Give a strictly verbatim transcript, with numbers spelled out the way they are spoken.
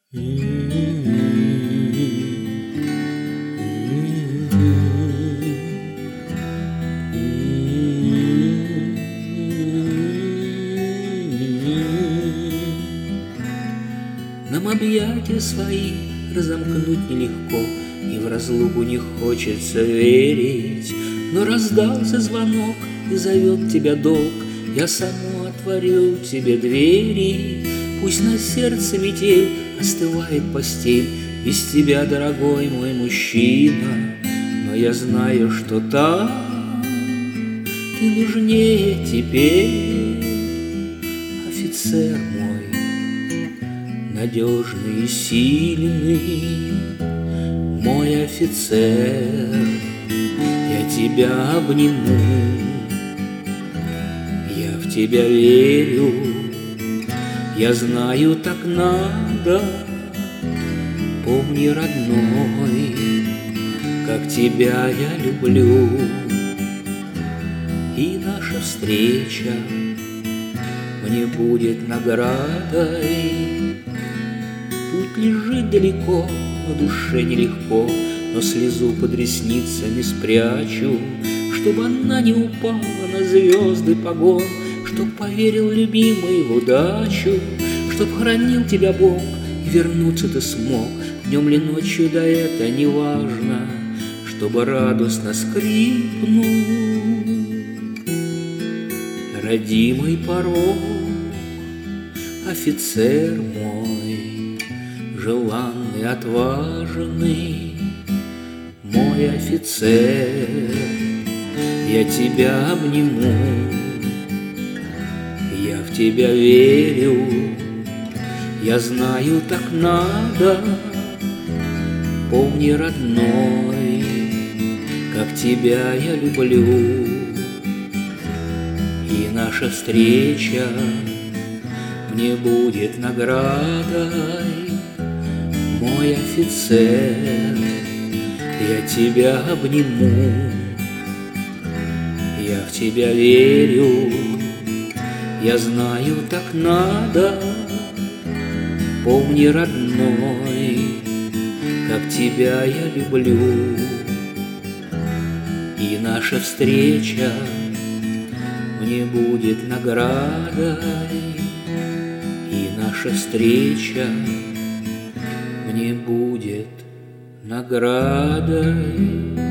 Нам объятия свои разомкнуть нелегко, и в разлуку не хочется верить. Но раздался звонок, и зовет тебя долг, я само отворю тебе двери. Пусть на сердце метель, остывает постель, без тебя, дорогой мой мужчина. Но я знаю, что там ты нужнее теперь, офицер мой, надежный и сильный, мой офицер, я тебя обниму, я в тебя верю, я знаю, так надо. Помни, родной, как тебя я люблю, и наша встреча мне будет наградой. Путь лежит далеко, на душе нелегко, но слезу под ресницами спрячу, чтобы она не упала на звезды погон, чтоб поверил любимый в удачу, чтоб хранил тебя Бог и вернуться ты смог днем ли ночью, да это не важно, чтобы радостно скрипнул родимый порог. Офицер мой, желанный, отважный, мой офицер, я тебя обниму, я в тебя верю, я знаю, так надо. Помни, родной, как тебя я люблю, и наша встреча мне будет наградой. Мой офицер, я тебя обниму, я в тебя верю, я знаю, так надо. Помни, родной, как тебя я люблю, и наша встреча мне будет наградой, и наша встреча мне будет наградой.